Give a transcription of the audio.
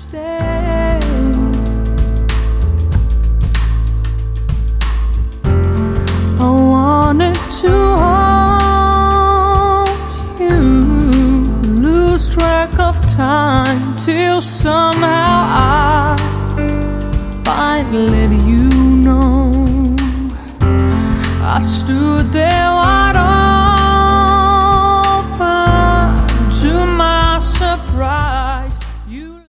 stay. I wanted to hold you, lose track of time till somehow I finally let you know. I stood there wide open to my surprise.